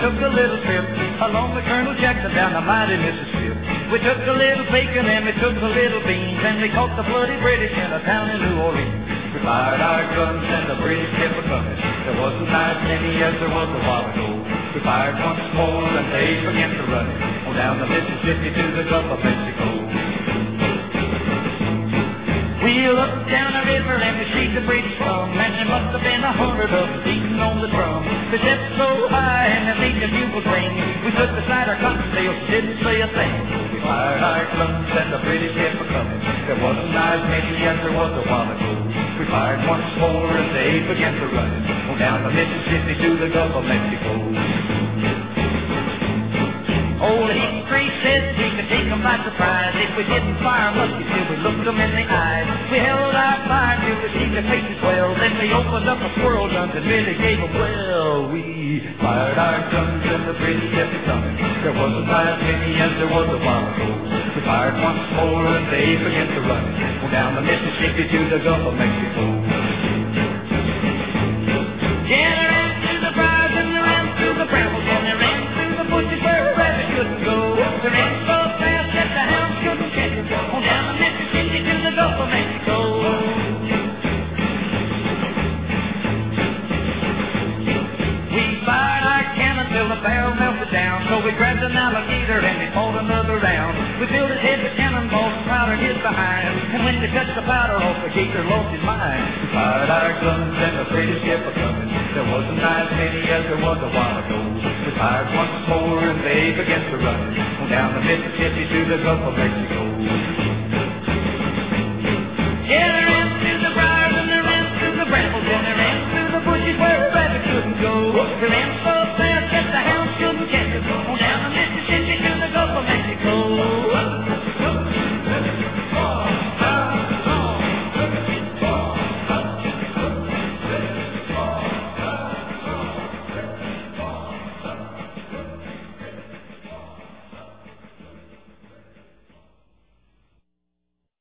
took a little trip along with Colonel Jackson down the mighty Mississippi. We took a little bacon and we took a little beans, and we caught the bloody British in a town in New Orleans. We fired our guns and the British kept a-coming. There wasn't as many as there was a while ago. We fired once more and they began to run it on down the Mississippi to the Gulf of Mexico. We looked down the river and we see the British come, and there must have been 100 of them beating on the drum. They stepped so high and they made the bugles ring. We stood beside our cottontails, didn't say a thing. We fired our guns and the British kept a-coming. There wasn't as many as there was a while ago. We fired once more and they began to run it on down the Mississippi to the Gulf of Mexico. Old Hickory said we could take them by surprise if we didn't fire muskets till we looked them in the eyes. We held our fire till we see their faces well, then we opened up our squirrel guns and really gave them well. We fired our guns and the British kept coming. There wasn't as many as there was a while ago. We fired once more and they began to run on down the Mississippi to the Gulf of Mexico. Yeah, they ran through the briars and they ran through the brambles and they ran through the bushes where a rabbit couldn't go. They ran so fast that the hounds couldn't catch them on down the Mississippi to the Gulf of Mexico. We fired our cannon till the barrel melted down, so we grabbed an alligator and we fought another round. We filled his head with cannonballs and powder his behind, and when we touched the powder off, the gator lost his mind. We fired our guns and the British kept a-coming. There wasn't as many as there was a while ago. We fired once more and they began to run on down the Mississippi to the Gulf of Mexico. Yeah,